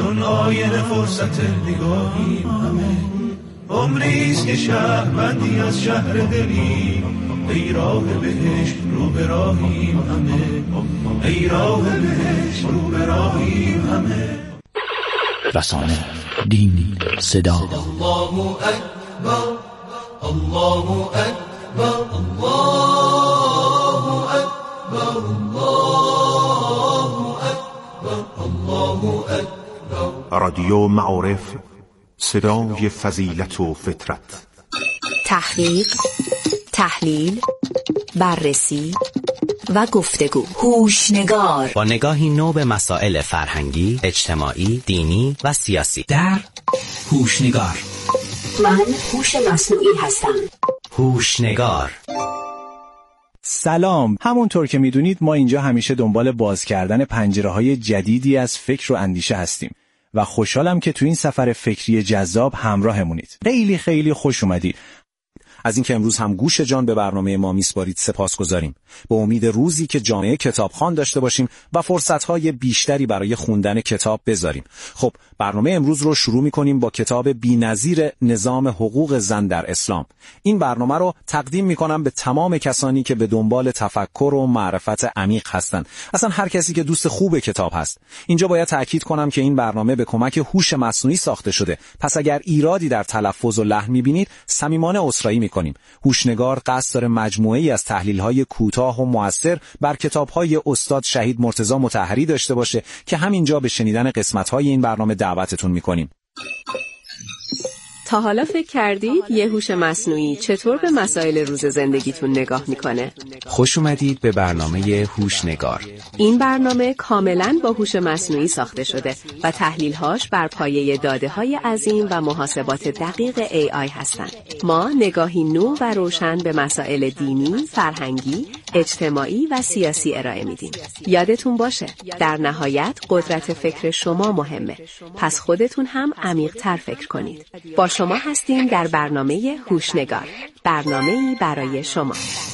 چون آینه فرصت نگاهیم همه، عمریست که شهروندی از شهر دلیم، ای راه بهشت رو به راهیم همه، ای راه بهشت رو به راهیم همه. رسانه، دین، صدا. الله اکبر، الله اکبر، الله اکبر، الله اکبر، الله اکبر. رادیو معارف، صدای فضیلت و فطرت. تحقیق، تحلیل، بررسی و گفتگو. هوشنگار، با نگاهی نو به مسائل فرهنگی، اجتماعی، دینی و سیاسی. در هوشنگار. من هوش مصنوعی هستم. هوشنگار. سلام. همونطور که میدونید ما اینجا همیشه دنبال باز کردن پنجره‌های جدیدی از فکر و اندیشه هستیم و خوشحالم که تو این سفر فکری جذاب همراهمونید. خیلی خیلی خوش اومدید. از اینکه امروز هم گوش جان به برنامه ما میسپارید سپاسگزاریم. به امید روزی که جامعه کتابخوان داشته باشیم و فرصت‌های بیشتری برای خوندن کتاب بذاریم. خب برنامه امروز رو شروع می‌کنیم با کتاب بی‌نظیر نظام حقوق زن در اسلام. این برنامه رو تقدیم می‌کنم به تمام کسانی که به دنبال تفکر و معرفت عمیق هستند. اصلا هر کسی که دوست خوب کتاب هست. اینجا باید تأکید کنم که این برنامه به کمک هوش مصنوعی ساخته شده. پس اگر ایرادی در تلفظ و لحن می‌بینید صمیمانه عذرخواهی می‌کنیم. هوشنگار قصد داره مجموعه‌ای از تحلیل‌های کوتاه و مؤثر بر کتاب‌های استاد شهید مرتضی مطهری داشته باشه که همینجا به شنیدن قسمت‌های این برنامه دعوتتون می‌کنیم. تا حالا فکر کردید یه هوش مصنوعی چطور به مسائل روز زندگیتون نگاه میکنه؟ خوش اومدید به برنامه هوشنگار. این برنامه کاملاً با هوش مصنوعی ساخته شده و تحلیل‌هاش بر پایه داده‌های عظیم و محاسبات دقیق AI هستند. ما نگاهی نو و روشن به مسائل دینی، فرهنگی، اجتماعی و سیاسی ارائه میدیم. یادتون باشه در نهایت قدرت فکر شما مهمه. پس خودتون هم عمیق‌تر فکر کنید. با شما هستیم در برنامه هوشنگار، برنامه‌ای برای شما.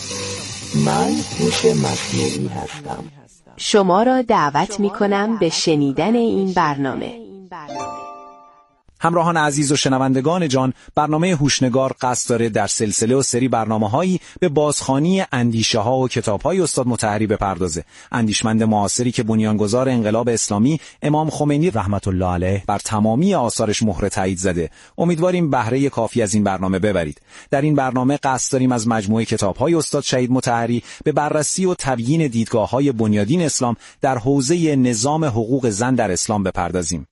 من هوش مصنوعی هستم. شما را دعوت می‌کنم به شنیدن این برنامه. همراهان عزیز و شنوندگان جان، برنامه هوشنگار قصد داره در سلسله و سری برنامه‌هایی به بازخوانی اندیشه‌ها و کتاب‌های استاد مطهری بپردازه. اندیشمند معاصری که بنیانگذار انقلاب اسلامی امام خمینی رحمت الله علیه بر تمامی آثارش مهر تایید زده. امیدواریم بهره کافی از این برنامه ببرید. در این برنامه قصد داریم از مجموعه کتاب‌های استاد شهید مطهری به بررسی و تبیین دیدگاه‌های بنیادین اسلام در حوزه نظام حقوق زن در اسلام بپردازیم.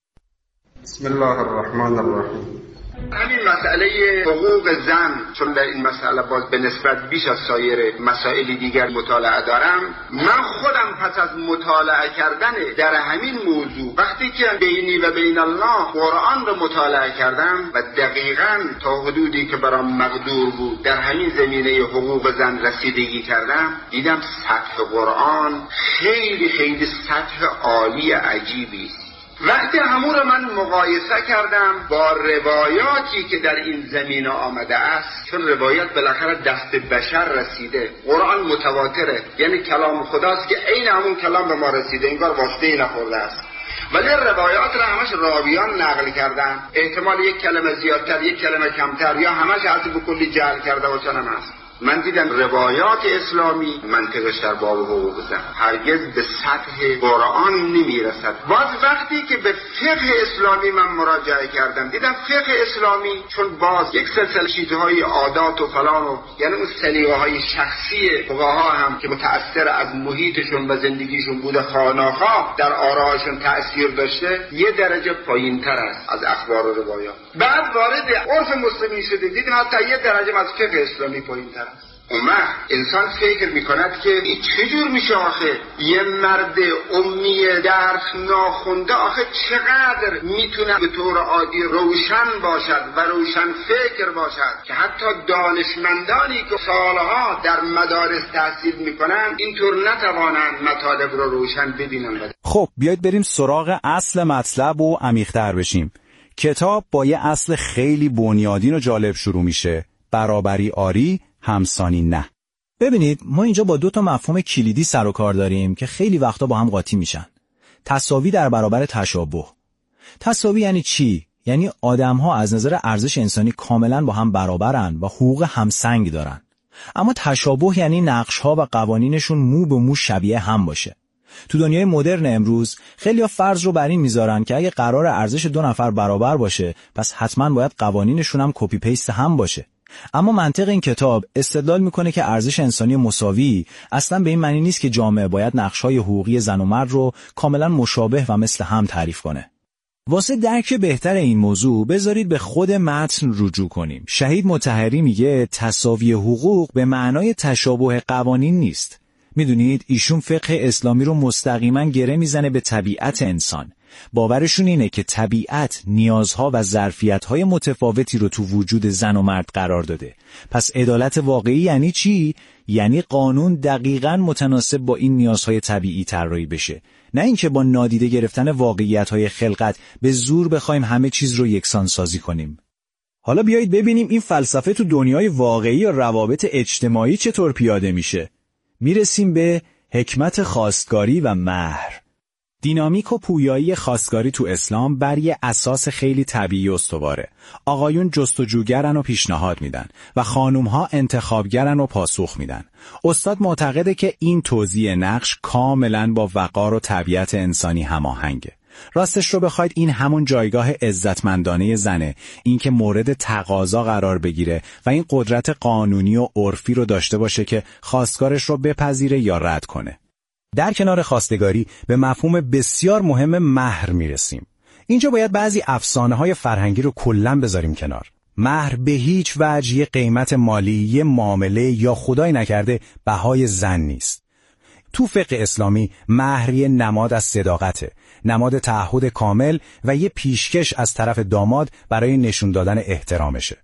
بسم الله الرحمن الرحیم. همین مسئله حقوق زن، چون در این مسئله باز به نسبت بیش از سایر مسائل دیگر مطالعه دارم، من خودم پس از مطالعه کردن در همین موضوع وقتی که بینی و بین الله قرآن رو مطالعه کردم و دقیقاً تا حدودی که برام مقدور بود در همین زمینه حقوق زن رسیدگی کردم، دیدم سطح قرآن خیلی خیلی سطح عالی عجیبی است. وقتی همون رو من مقایسه کردم با روایاتی که در این زمینه آمده است، چون روایت بالاخره دست بشر رسیده، قرآن متواتره، یعنی کلام خداست که عین همون کلام به ما رسیده، انگار واسطه‌ای نخورده است. ولی روایات را همش راویان نقل کردن، احتمال یک کلمه زیادتر یک کلمه کمتر یا همش حتی به کلی جعل کرده باشن هم هست. من دیدم روایات اسلامی منطقش در باب حقوق زن هرگز به سطح قرآن نمیرسد. باز وقتی که به فقه اسلامی من مراجعه کردم دیدم فقه اسلامی چون باز یک سلسله چیزهای عادات و فلان و یعنی اون سلیقه‌های شخصی فقها هم که متأثر از محیطشون و زندگیشون بوده خانه‌ها در آرایشون تأثیر داشته یه درجه پایین‌تر است از اخبار و روایات. بعد وارد عرف مسلمین شده دیدم حتی یه درجه از فقه اسلامی پایین‌تر. اون وقت انسان فکر میکند که چجور میشه آخه یه مرد امی درس ناخونده آخه چقدر میتونه به طور عادی روشن باشد و روشن فکر باشد که حتی دانشمندانی که سالها در مدارس تحصیل میکنن اینطور نتوانند مطالب رو روشن ببینن. خب بیایید بریم سراغ اصل مطلب و عمیق‌تر بشیم. کتاب با یه اصل خیلی بنیادین و جالب شروع میشه: برابری آری، همسانی نه. ببینید ما اینجا با 2 مفهوم کلیدی سر و کار داریم که خیلی وقتا با هم قاطی میشن. تساوی در برابر تشابه. تساوی یعنی چی؟ یعنی آدم‌ها از نظر ارزش انسانی کاملا با هم برابرن و حقوق همسنگ دارن. اما تشابه یعنی نقش‌ها و قوانینشون مو به مو شبیه هم باشه. تو دنیای مدرن امروز خیلی‌ها فرض رو بر این میذارن که اگه قرار ارزش دو نفر برابر باشه، پس حتما باید قوانینشون هم کپی پیست هم باشه. اما منطق این کتاب استدلال میکنه که ارزش انسانی مساوی اصلا به این معنی نیست که جامعه باید نقش‌های حقوقی زن و مرد رو کاملا مشابه و مثل هم تعریف کنه. واسه درک بهتر این موضوع بذارید به خود متن رجوع کنیم. شهید مطهری میگه تساوی حقوق به معنای تشابه قوانین نیست. میدونید ایشون فقه اسلامی رو مستقیما گره میزنه به طبیعت انسان. باورشون اینه که طبیعت نیازها و ظرفیت‌های متفاوتی رو تو وجود زن و مرد قرار داده. پس عدالت واقعی یعنی چی؟ یعنی قانون دقیقاً متناسب با این نیازهای طبیعی طراحی بشه. نه اینکه با نادیده گرفتن واقعیت‌های خلقت به زور بخوایم همه چیز رو یکسان سازی کنیم. حالا بیایید ببینیم این فلسفه تو دنیای واقعی یا روابط اجتماعی چطور پیاده میشه. میرسیم به حکمت خواستگاری و مهر. دینامیک و پویایی خواستگاری تو اسلام بر یه اساس خیلی طبیعی استواره. آقایون جستجوگرن و پیشنهاد میدن و خانومها انتخابگرن و پاسخ میدن. استاد معتقده که این توزیع نقش کاملا با وقار و طبیعت انسانی هماهنگه. راستش رو بخواید این همون جایگاه عزتمندانه زنه، این که مورد تقاضا قرار بگیره و این قدرت قانونی و عرفی رو داشته باشه که خواستگارش رو بپذیره یا رد کنه. در کنار خواستگاری به مفهوم بسیار مهم مهر میرسیم. اینجا باید بعضی افسانه‌های فرهنگی رو کلاً بذاریم کنار. مهر به هیچ وجه یه قیمت مالی، یه معامله یا خدای نکرده بهای زن نیست. تو فقه اسلامی مهر یه نماد از صداقته، نماد تعهد کامل و یه پیشکش از طرف داماد برای نشون دادن احترامشه.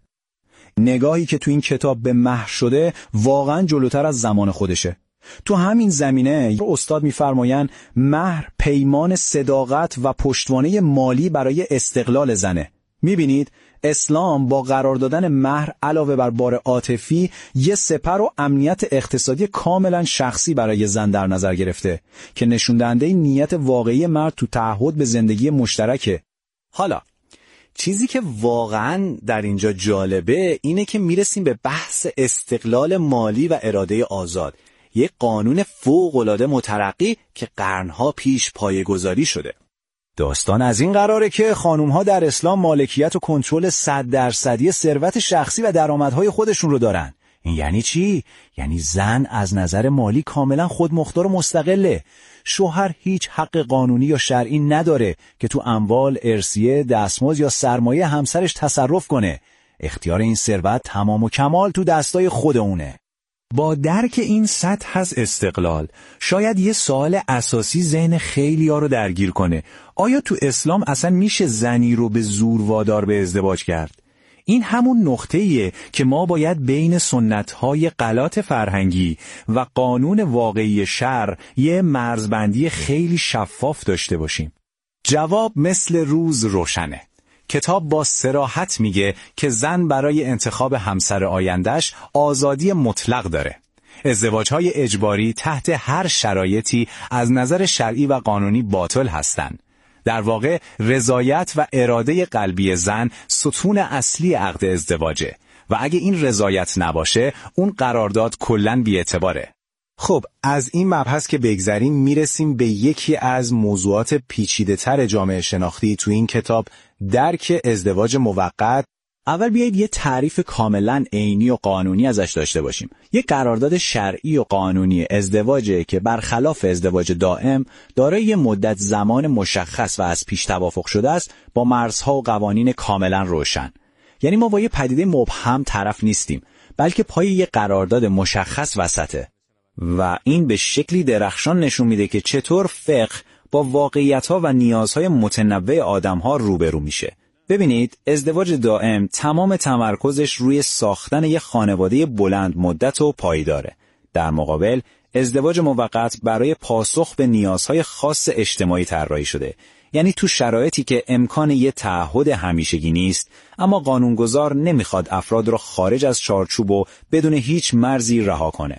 نگاهی که تو این کتاب به مهر شده واقعاً جلوتر از زمان خودشه. تو همین زمینه استاد می‌فرمایند مهر پیمان صداقت و پشتوانه مالی برای استقلال زنه. می‌بینید اسلام با قرار دادن مهر علاوه بر بار عاطفی یه سپر و امنیت اقتصادی کاملا شخصی برای زن در نظر گرفته که نشون دهنده نیت واقعی مرد تو تعهد به زندگی مشترکه. حالا چیزی که واقعا در اینجا جالبه اینه که میرسیم به بحث استقلال مالی و اراده آزاد، یک قانون فوق‌العاده مترقی که قرنها پیش پایه‌گذاری شده. داستان از این قراره که خانوم‌ها در اسلام مالکیت و کنترل 100% ثروت شخصی و درآمدهای خودشون رو دارن. این یعنی چی؟ یعنی زن از نظر مالی کاملا خودمختار و مستقله. شوهر هیچ حق قانونی یا شرعی نداره که تو اموال، ارثیه، دستمزد یا سرمایه همسرش تصرف کنه. اختیار این ثروت تمام و کمال تو دستای خود اونه. با درک این سطح از استقلال شاید یه سوال اساسی ذهن خیلی‌ها رو درگیر کنه. آیا تو اسلام اصلا میشه زنی رو به زور وادار به ازدواج کرد؟ این همون نقطه‌ایه که ما باید بین سنت‌های غلط فرهنگی و قانون واقعی شرع یه مرزبندی خیلی شفاف داشته باشیم. جواب مثل روز روشنه. کتاب با صراحت میگه که زن برای انتخاب همسر آینده‌اش آزادی مطلق داره. ازدواج‌های اجباری تحت هر شرایطی از نظر شرعی و قانونی باطل هستند. در واقع رضایت و اراده قلبی زن ستون اصلی عقد ازدواجه و اگه این رضایت نباشه اون قرارداد کلاً بی‌اعتباره. خب از این مبحث که بگذریم میرسیم به یکی از موضوعات پیچیده‌تر جامعه شناختی تو این کتاب، درک ازدواج موقت. اول بیایید یه تعریف کاملا عینی و قانونی ازش داشته باشیم. یه قرارداد شرعی و قانونی ازدواجه که برخلاف ازدواج دائم دارای یه مدت زمان مشخص و از پیش توافق شده است با مرزها و قوانین کاملا روشن. یعنی ما با یه پدیده مبهم طرف نیستیم، بلکه پای یه قرارداد مشخص وسطه. و این به شکلی درخشان نشون میده که چطور فقه با واقعیت‌ها و نیازهای متنوع آدم‌ها روبرو میشه. ببینید ازدواج دائم تمام تمرکزش روی ساختن یک خانواده بلند مدت و پایداره. در مقابل ازدواج موقت برای پاسخ به نیازهای خاص اجتماعی طراحی شده. یعنی تو شرایطی که امکان یه تعهد همیشگی نیست، اما قانونگذار نمیخواد افراد رو خارج از چارچوب و بدون هیچ مرزی رها کنه.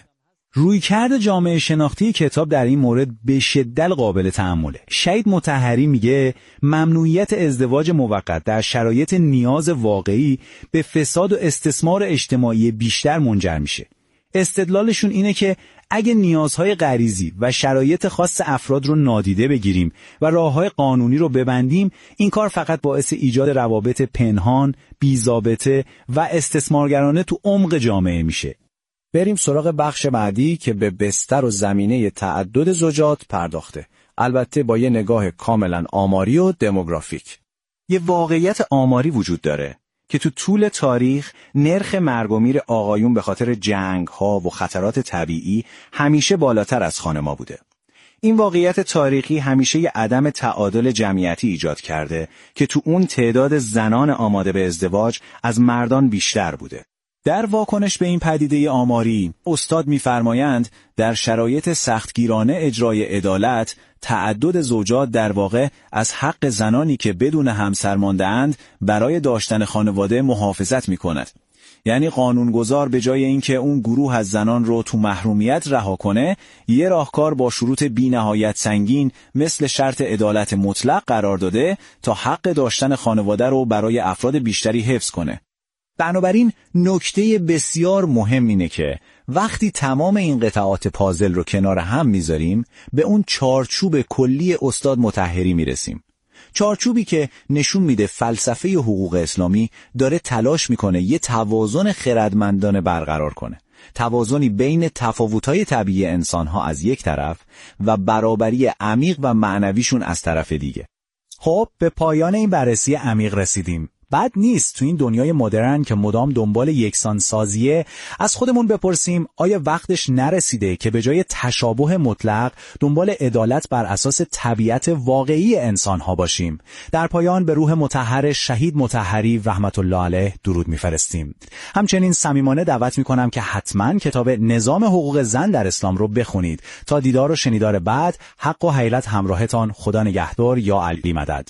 رویکرد جامعه شناختی کتاب در این مورد به شدت قابل تأمله. شهید مطهری میگه ممنوعیت ازدواج موقت در شرایط نیاز واقعی به فساد و استثمار اجتماعی بیشتر منجر میشه. استدلالشون اینه که اگه نیازهای غریزی و شرایط خاص افراد رو نادیده بگیریم و راههای قانونی رو ببندیم، این کار فقط باعث ایجاد روابط پنهان، بی‌ضابطه و استثمارگرانه تو عمق جامعه میشه. بریم سراغ بخش بعدی که به بستر و زمینه تعدد زوجات پرداخته، البته با یه نگاه کاملا آماری و دموگرافیک. یه واقعیت آماری وجود داره که تو طول تاریخ نرخ مرگ و میر آقایون به خاطر جنگ‌ها و خطرات طبیعی همیشه بالاتر از خانم‌ها بوده. این واقعیت تاریخی همیشه یه عدم تعادل جمعیتی ایجاد کرده که تو اون تعداد زنان آماده به ازدواج از مردان بیشتر بوده. در واکنش به این پدیده آماری، استاد می‌فرمایند در شرایط سختگیرانه اجرای عدالت، تعدد زوجات در واقع از حق زنانی که بدون همسر مانده‌اند برای داشتن خانواده محافظت می‌کند. یعنی قانونگذار به جای اینکه اون گروه از زنان رو تو محرومیت رها کنه، یه راهکار با شروط بی‌نهایت سنگین مثل شرط عدالت مطلق قرار داده تا حق داشتن خانواده رو برای افراد بیشتری حفظ کنه. بنابراین نکته بسیار مهم اینه که وقتی تمام این قطعات پازل رو کنار هم میذاریم به اون چارچوب کلی استاد مطهری میرسیم. چارچوبی که نشون میده فلسفه حقوق اسلامی داره تلاش میکنه یه توازن خردمندانه برقرار کنه. توازنی بین تفاوت‌های طبیعی انسان‌ها از یک طرف و برابری عمیق و معنویشون از طرف دیگه. خب به پایان این بررسی عمیق رسیدیم. بد نیست تو این دنیای مدرن که مدام دنبال یکسانسازیه از خودمون بپرسیم آیا وقتش نرسیده که به جای تشابه مطلق دنبال عدالت بر اساس طبیعت واقعی انسان‌ها باشیم. در پایان به روح مطهر شهید مطهری رحمت الله علیه درود می‌فرستیم. همچنین صمیمانه دعوت می‌کنم که حتما کتاب نظام حقوق زن در اسلام رو بخونید. تا دیدار و شنیدار بعد، حق و حیرت همراهتان. خدا نگهدار. یا علی مدد.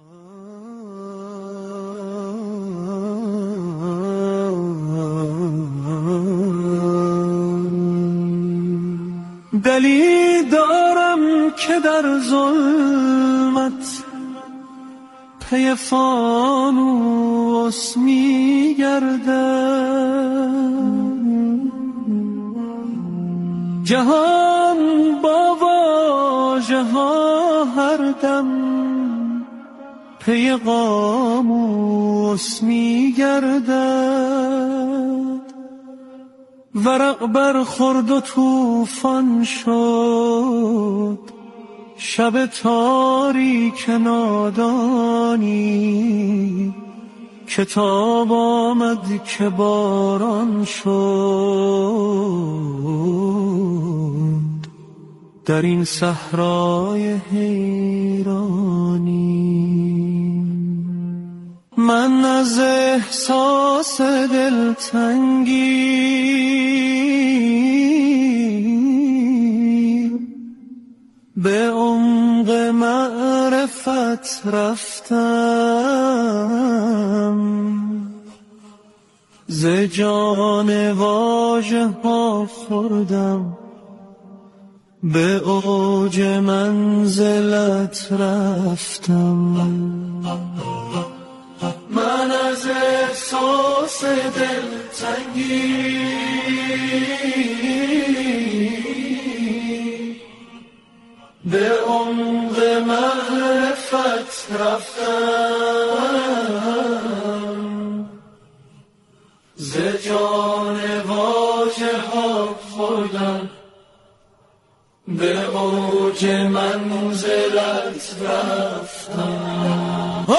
دلی دارم که در ظلمت پی فانوس می گردم، جهان با واژه ها هر دم پی قاموس می گردد. ورق برخورد و طوفان شد شب تاریک نادانی، کتاب آمد که باران شد در این صحرای حیرانی. من از احساس دلتنگی به عمق معرفت رفتم، ز جان واژه ها خوردم، به اوج منزلت رفتم. من از احساس دلتنگی به عمق معرفت رفتم، ز جان واژه ها خوردم، به اوج منزلت رفتم.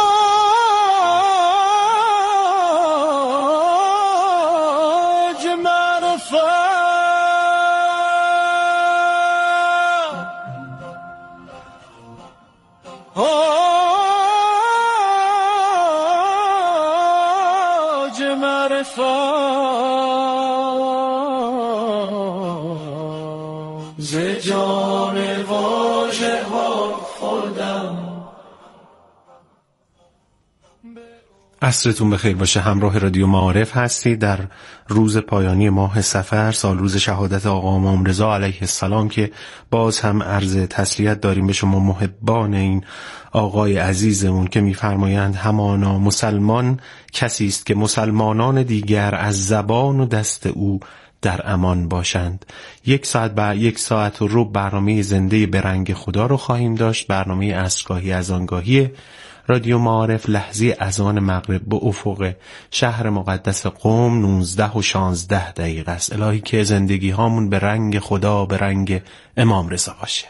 ز جان واژه ها خوردم. عصرتون بخیر باشه. همراه رادیو معارف هستی در روز پایانی ماه صفر، سال روز شهادت آقا امام رضا علیه السلام، که باز هم عرض تسلیت داریم به شما محبان این آقای عزیزمون که میفرمایند همانا مسلمان کسی است که مسلمانان دیگر از زبان و دست او در امان باشند. 1 ساعت و ربع برنامه زنده به رنگ خدا رو خواهیم داشت. برنامه عصرگاهی اذانگاهی رادیو معارف لحظه اذان مغرب به افق شهر مقدس قم 19 و 16 دقیقه است. الهی که زندگی هامون به رنگ خدا، به رنگ امام رضا باشه.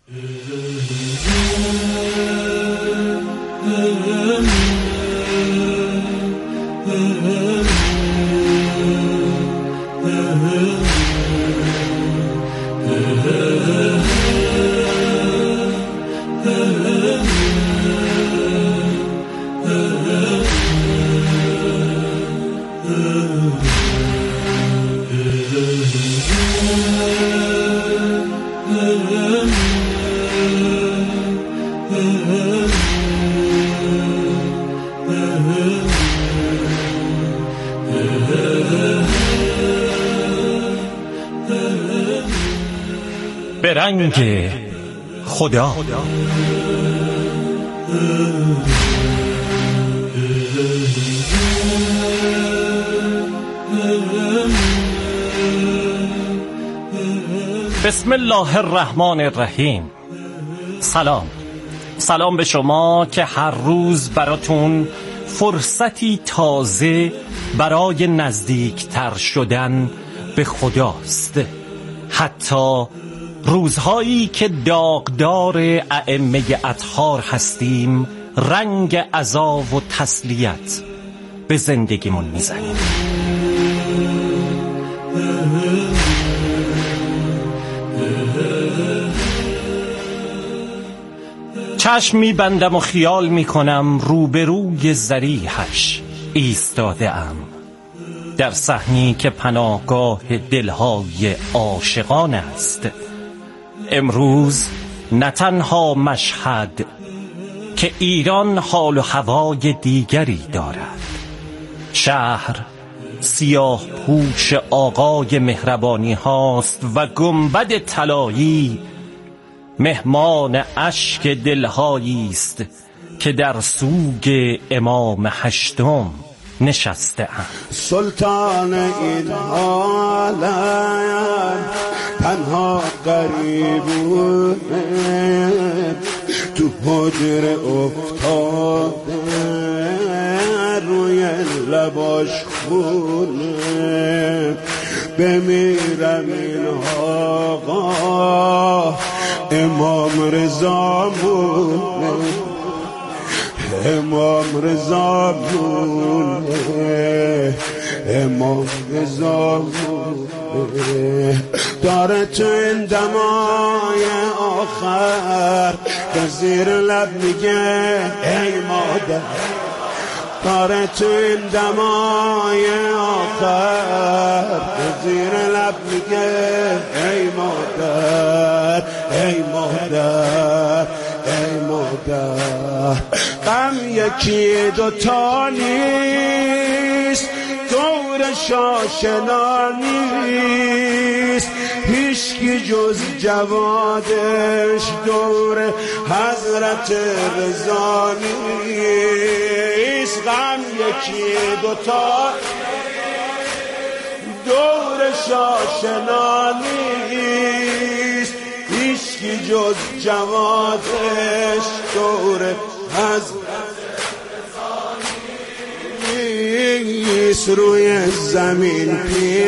به رنگ خدا. بسم الله الرحمن الرحیم. سلام به شما که هر روز براتون فرصتی تازه برای نزدیکتر شدن به خداست. حتی روزهایی که داغدار ائمه اطهار هستیم، رنگ عزا و تسلیت به زندگیمون میزنیم. چشم میبندم و خیال میکنم روبروی ضریحش ایستاده ام، در صحنی که پناهگاه دلهای عاشقان است. امروز نه تنها مشهد که ایران حال و هوای دیگری دارد، شهر سیاه پوش آقای مهربانی هاست و گنبد طلایی مهمان اشک دلهایی است که در سوگ امام هشتم نشسته ام. سلطان این عالم تنها غریبونه، تو حجره افتاده روی لباش خونه. بمیرم این آقا امام رضا مونه، امام رضا مونه، امام رضا مونه. داره تو این دمای آخر که زیر لب میگه ای مادر، داره تو این دمای آخر که زیر لب میگه ای مادر، ای مادر، ای مادر. غم یکی دوتا نیست، دورش آشنا نیست، هیچکی جز جوادش دور حضرت رضا نیست. غم یکی دوتا دورش آشنا نیست، هیچکی جز جوادش دور حضرت روی زمین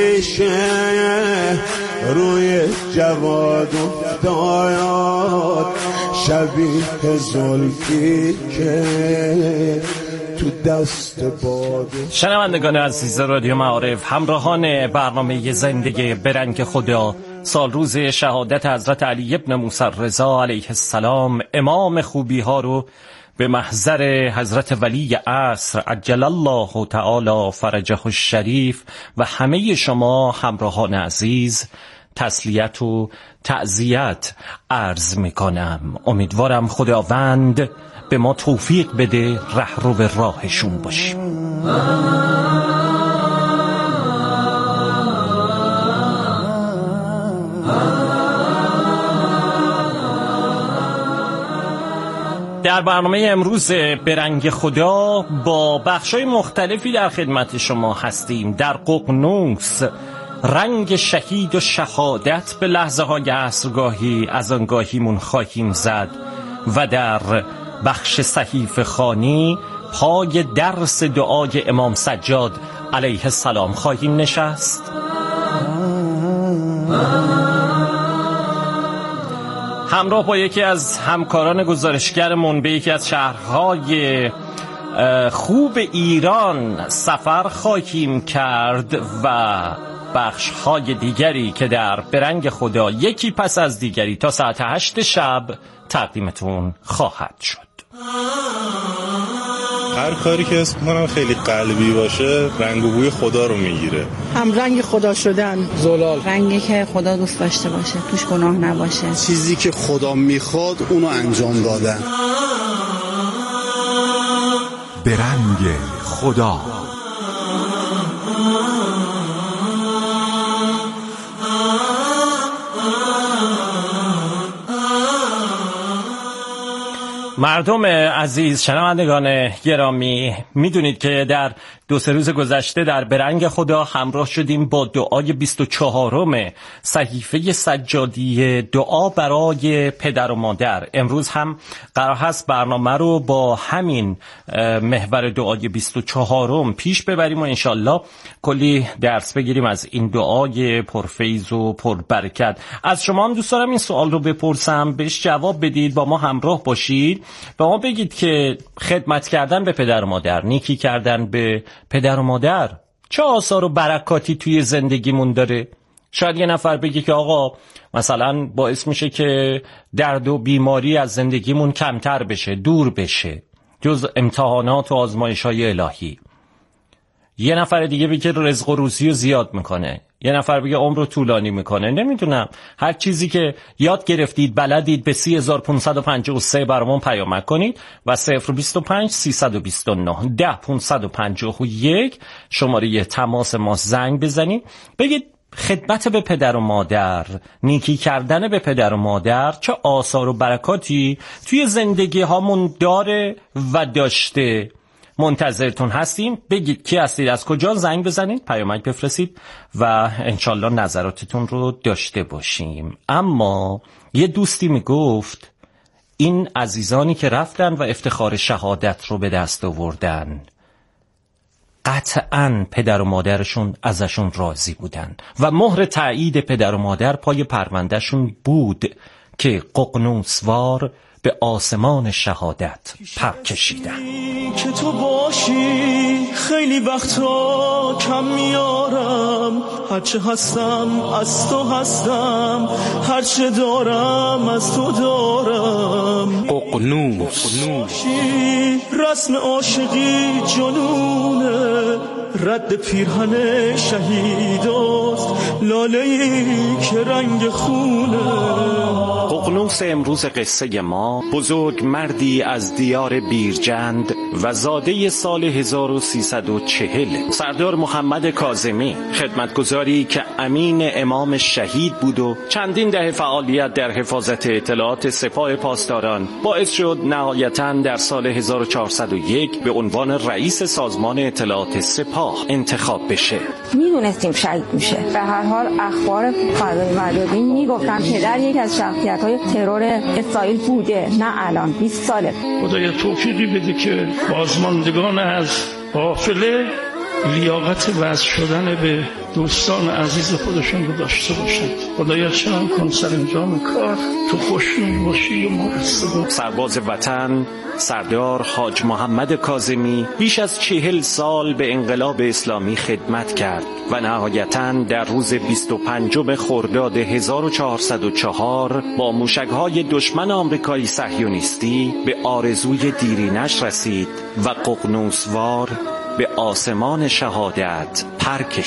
پیشه، روی جواد افتاد شبیه زلفی که تو دست باد. شنوندگان عزیز رادیو معارف، همراهان برنامه زندگی به رنگ خدا، سال روز شهادت حضرت علی ابن موسی رضا علیه السلام، امام خوبی ها رو به محضر حضرت ولی عصر عجل الله تعالی فرجه الشریف و همه شما همراهان عزیز تسلیت و تعزیت عرض میکنم. امیدوارم خداوند به ما توفیق بده رهرو به راهشون باشیم. در برنامه امروز به رنگ خدا با بخشای مختلفی در خدمت شما هستیم. در ققنوس رنگ شهید و شهادت به لحظه های عصرگاهی از آنگاهیمون خواهیم زد و در بخش صحیفه خوانی پای درس دعای امام سجاد علیه السلام خواهیم نشست. همراه با یکی از همکاران گزارشگرمون به یکی از شهرهای خوب ایران سفر خواهیم کرد و بخش‌های دیگری که در برنگ خدا یکی پس از دیگری تا ساعت 8 شب تقدیمتون خواهد شد. هر کاری که اسم کنم خیلی قلبی باشه رنگ و بوی خدا رو میگیره. هم رنگ خدا شدن، زلال، رنگی که خدا دوست داشته باشه، توش گناه نباشه، چیزی که خدا میخواد اونو انجام دادن. برنگ خدا. مردم عزیز، شنوندگان گرامی، میدونید که در 2-3 روز گذشته در برنگ خدا همراه شدیم با دعای 24م صحیفه سجادی دعا برای پدر و مادر. امروز هم قرار هست برنامه رو با همین محور دعای 24م پیش ببریم و انشالله کلی درس بگیریم از این دعای پرفیض و پربرکت. از شما هم دوست دارم این سوال رو بپرسم، بهش جواب بدید، با ما همراه باشید، به ما بگید که خدمت کردن به پدر و مادر، نیکی کردن به پدر و مادر چه آثار و برکاتی توی زندگیمون داره؟ شاید یه نفر بگه که آقا مثلا باعث میشه که درد و بیماری از زندگیمون کمتر بشه، دور بشه، جز امتحانات و آزمایش‌های الهی. یه نفر دیگه بگه رزق و روزی رو زیاد میکنه، یه نفر بگه عمر رو طولانی میکنه. نمیدونم، هر چیزی که یاد گرفتید بلدید به 3553 برامون پیامک کنید و 025 329 10551 شماره تماس ما زنگ بزنید، بگید خدمت به پدر و مادر، نیکی کردن به پدر و مادر چه آثار و برکاتی توی زندگی هامون داره و داشته. منتظرتون هستیم. بگید کی هستید، از کجا، زنگ بزنید، پیامک بفرستید و انشالله نظراتتون رو داشته باشیم. اما یه دوستی میگفت این عزیزانی که رفتن و افتخار شهادت رو به دست آوردن قطعاً پدر و مادرشون ازشون راضی بودن و مهر تایید پدر و مادر پای پروندهشون بود که ققنوسوار به آسمان شهادت پر کشیدن. که تو باشی خیلی وقتا کم میارم، هرچه هستم از تو هستم، هرچه دارم از تو دارم. ققنوس رسم عاشقی جنونه، رد پیرهن شهیداست، لاله‌ای که رنگ خونه. ققنوس امروز قصه ما بزرگ مردی از دیار بیرجند و زاده سال 1340، سردار محمد کاظمی، خدمتگزاری که امین امام شهید بود و چندین دهه فعالیت در حفاظت اطلاعات سپاه پاسداران باعث شد نهایتاً در سال 1401 به عنوان رئیس سازمان اطلاعات سپاه انتخاب بشه. میدونستیم شهید میشه. به هر حال اخبار فضای مجازی میگفتن که در یک از شخصیت‌های ترور اسرائیل بوده، نه الان 20 ساله. خدایا توفیقی بده که بازماندگان از قافله لیاقت وصل شدن به دوستان عزیز خودشون رو داشته باشند. خدایا چنان کن سرانجام کار تو خوشنود باشی و ما رسیدیم. سرباز وطن سردار حاج محمد کاظمی بیش از 40 سال به انقلاب اسلامی خدمت کرد و نهایتاً در روز 25 خرداد 1404 با موشک‌های دشمن آمریکایی صهیونیستی به آرزوی دیرینش رسید و ققنوسوار به آسمان شهادت پر کشید.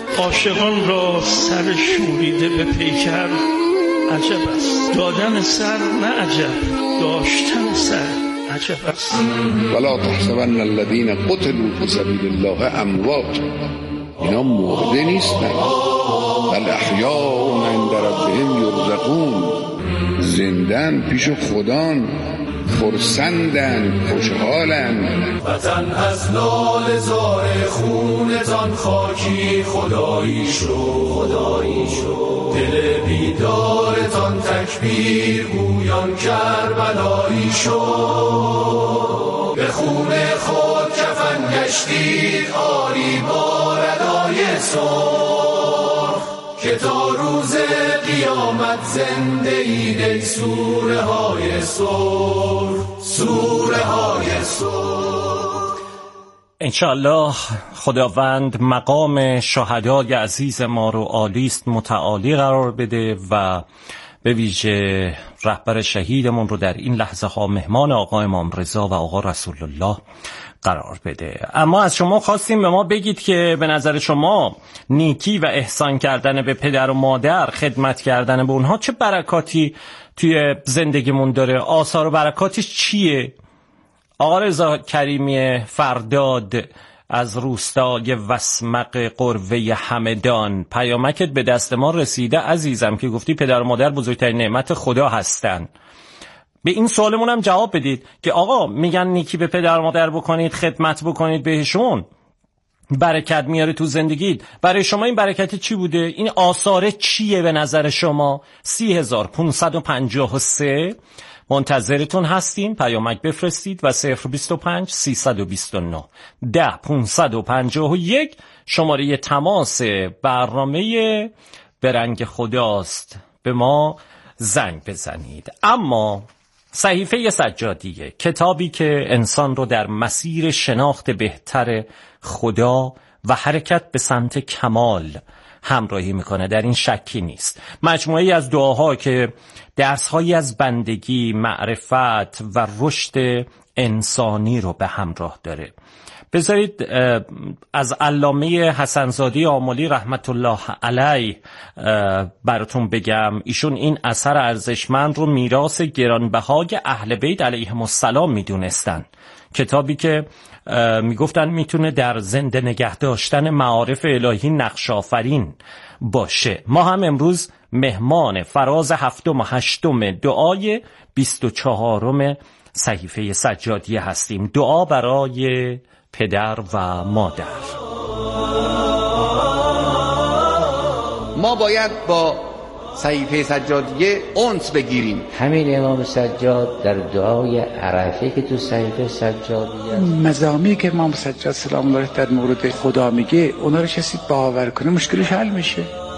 عاشقان را سر شوریده به پیکر عجب است. دادن سر نه عجب، داشتن سر عجب است. ولا تحسبن الذين قتلوا في سبيل الله اموات، اینا مرده نیستن، بل احیاء عند ربهم یرزقون، زندن پیش خدان، خرسندن، خوشحالن. وطن از لاله زار خونتان خاکی خدایی شو، دل بیدارتان تکبیر گویان کربلایی شو. به خون خود کفن گشتید آری با ردای سرخ، که تا روز قیامت زنده اید ای سوره های سرخ، سوره های سرخ. انشاءالله خداوند مقام شهدای عزیز ما رو عالیست متعالی قرار بده و به ویژه رهبر شهیدمون رو در این لحظه ها مهمان آقا امام رضا و آقا رسول الله قرار بده. اما از شما خواستیم به ما بگید که به نظر شما نیکی و احسان کردن به پدر و مادر، خدمت کردن به اونها چه برکاتی توی زندگیمون داره؟ آثار و برکاتش چیه؟ آقا رضا کریمی فرداد از روستای وسمق قروه همدان، پیامکت به دست ما رسیده عزیزم که گفتی پدر و مادر بزرگترین نعمت خدا هستن. به این سوالمون هم جواب بدید که آقا میگن نیکی به پدر و مادر بکنید، خدمت بکنید بهشون، برکت میاره تو زندگیت. برای شما این برکت چی بوده؟ این آثار چیه به نظر شما؟ 30553 منتظرتون هستیم، پیامک بفرستید و 025 329 10551 شماره تماس برنامه برنگ خداست، به ما زنگ بزنید. اما صحیفه سجادیه، کتابی که انسان رو در مسیر شناخت بهتر خدا و حرکت به سمت کمال همراهی میکنه، در این شکی نیست. مجموعه‌ای از دعاها که درس‌هایی از بندگی، معرفت و رشد انسانی رو به همراه داره. بذارید از علامه حسنزاده آملی رحمت الله علیه براتون بگم. ایشون این اثر ارزشمند رو میراث گرانبهای اهل بیت علیهم السلام میدونستن، کتابی که میگفتن میتونه در زنده نگه داشتن معارف الهی نقش آفرین باشه. ما هم امروز مهمان فراز 7 و 8 دعای 24 صحیفه سجادیه هستیم. دعا برای پدر و مادر. ما باید با صحیفه سجادیه انس بگیریم. همین امام سجاد در دعای عرفه که تو صحیفه سجادیه مزامی که امام سجاد سلام الله در مورد خدا میگه، اونا رو کسی باور کنه مشکلش حل میشه.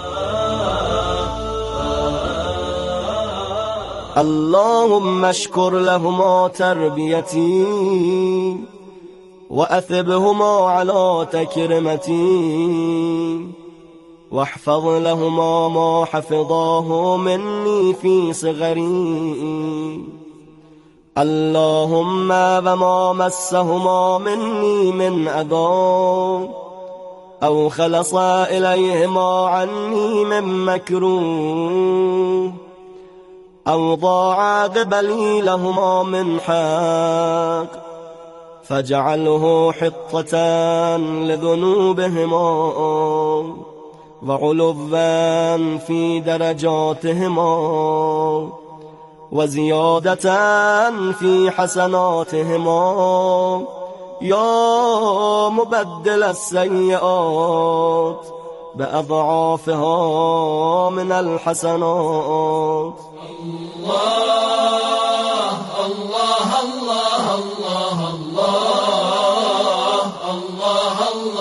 اللهم اشکر لهما تربیتی وأثبهما على تكرمتي واحفظ لهما ما حفظاه مني في صغري اللهم وما مسهما مني من أذى أو خلص إليهما عني من مكروه أو ضاع قبلي لهما من حق فاجعله حطة لذنوبهما وعلوا في درجاتهما وزيادة في حسناتهما يا مبدل السيئات بأضعافها من الحسنات. الله الله الله الله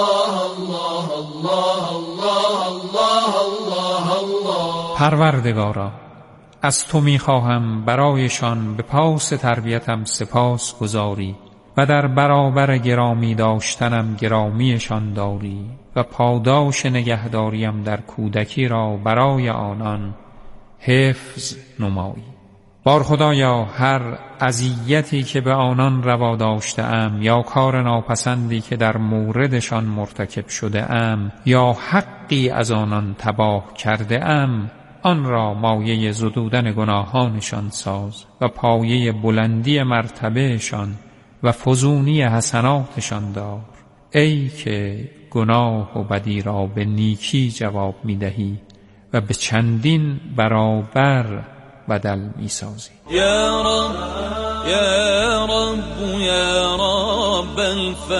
الله. پروردگارا، از تو میخواهم برایشان به پاس تربیتم سپاس گذاری و در برابر گرامی داشتنم گرامیشان داری و پاداش نگهداریم در کودکی را برای آنان حفظ نمایی. بار خدایا هر اذیتی که به آنان روا داشته ام یا کار ناپسندی که در موردشان مرتکب شده ام یا حقی از آنان تباه کرده ام، آن را مایه زدودن گناهانشان ساز و پایه بلندی مرتبهشان و فزونی حسناتشان دار. ای که گناه و بدی را به نیکی جواب می‌دهی و به چندین برابر بدل می‌سازی. یا رب یا رب یا رب